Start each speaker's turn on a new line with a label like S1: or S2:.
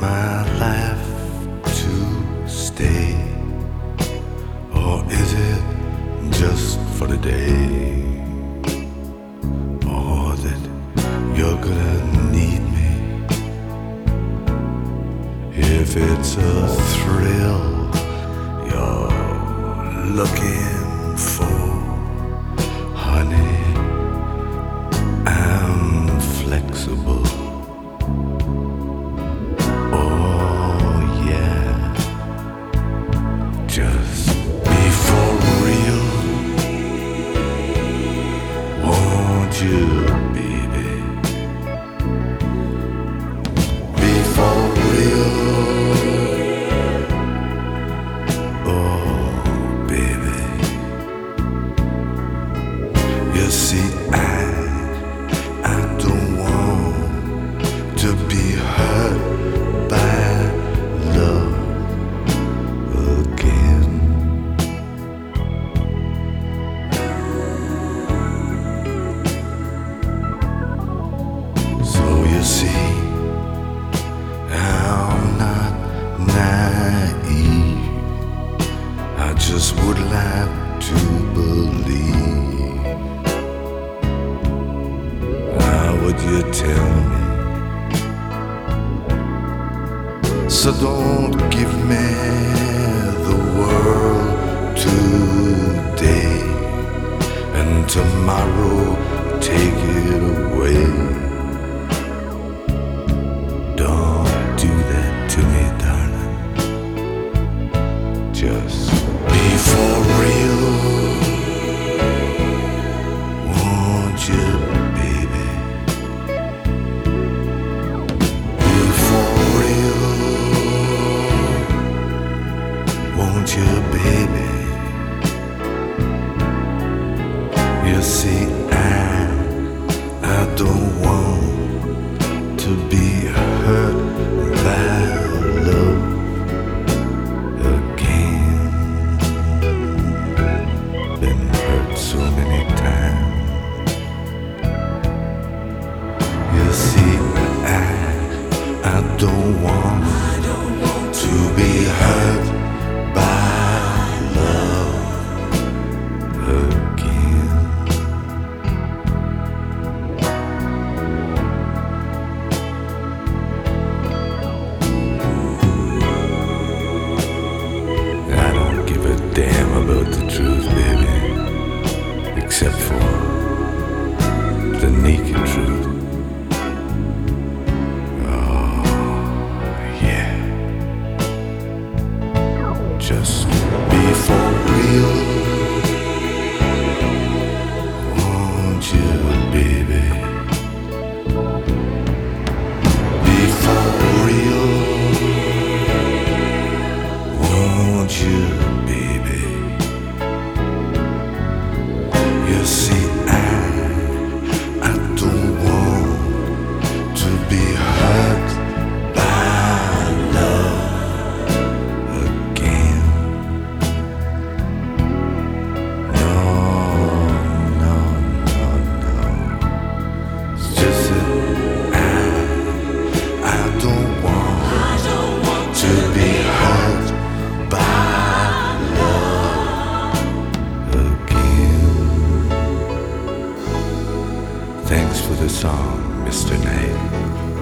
S1: my life to stay, or is it just for the day? Or that you're gonna need me? If it's a thrill you're looking for, honey, I'm flexible. Oh yeah, just be for real, won't you, baby? Be for real, oh baby. You see, I don't want to be hurt by love again. So you see, I'm not naive. I just would like to believe. How would you tell me? So don't give me the world today, and tomorrow take it away. Don't do that to me, darling. Just be for real, won't you, baby? Be for real, won't you, baby? You see, I don't want to be hurt by love again. Been hurt so many times. You see, I don't want to be hurt by love again. I don't give a damn about the truth, baby, except for the naked truth. Oh, yeah. Just be for real, won't you, baby? Be for real, won't you, baby? You see, I don't want to be hurt by love again. No, no, no, no. It's just that I don't want to be hurt by love again. Thanks for the song, Mr. Knight.